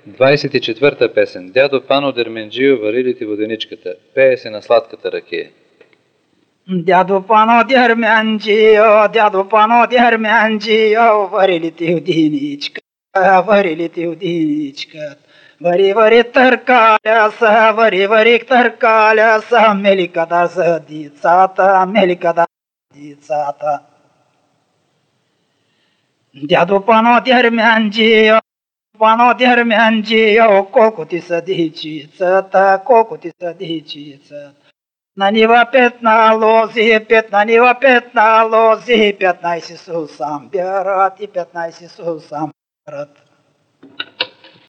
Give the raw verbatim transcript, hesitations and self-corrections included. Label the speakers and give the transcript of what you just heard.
Speaker 1: двадесет и четвърта песен. Дядо Пано Дерменджио, вари ли ти воденичката? Пее се на сладката ракия.
Speaker 2: Дядо Пано Дерменджио, дядо Пано Дерменджио, вари ли ти воденичката, вари ли ти воденичката? Вари, вари, търкаля са, вари, вари, търкаля са, меликата за децата, меликата за децата. Дядо Пано Дерменджио, Пано Дерменджио, колко ти са дечицата, колко ти са дечицата. На нива петна лози, пет на нива петна лози, петнайсет сусам берат и петнайсет сусам берат.